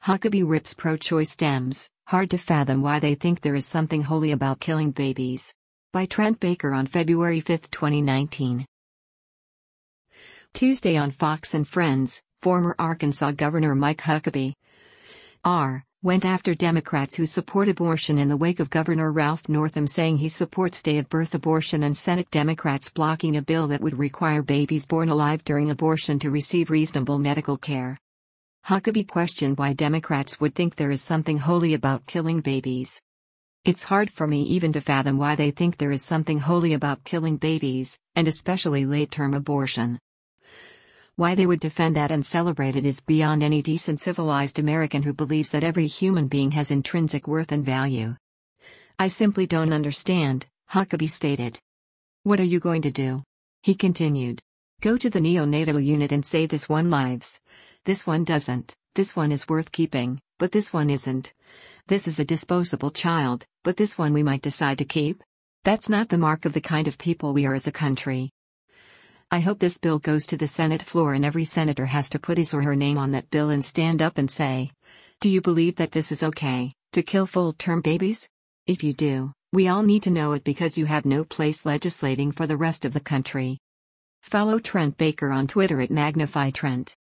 Huckabee rips pro-choice Dems, hard to fathom why they think there is something holy about killing babies. By Trent Baker on February 5, 2019. Tuesday on Fox and Friends, former Arkansas Governor Mike Huckabee went after Democrats who support abortion in the wake of Governor Ralph Northam saying he supports day-of-birth abortion and Senate Democrats blocking a bill that would require babies born alive during abortion to receive reasonable medical care. Huckabee questioned why Democrats would think there is something holy about killing babies. It's hard for me even to fathom why they think there is something holy about killing babies, and especially late-term abortion. Why they would defend that and celebrate it is beyond any decent civilized American who believes that every human being has intrinsic worth and value. I simply don't understand, Huckabee stated. What are you going to do? He continued. Go to the neonatal unit and say this one lives. This one doesn't, this one is worth keeping, but this one isn't. This is a disposable child, but this one we might decide to keep? That's not the mark of the kind of people we are as a country. I hope this bill goes to the Senate floor and every senator has to put his or her name on that bill and stand up and say, do you believe that this is okay, to kill full-term babies? If you do, we all need to know it because you have no place legislating for the rest of the country. Follow Trent Baker on Twitter at MagnifyTrent.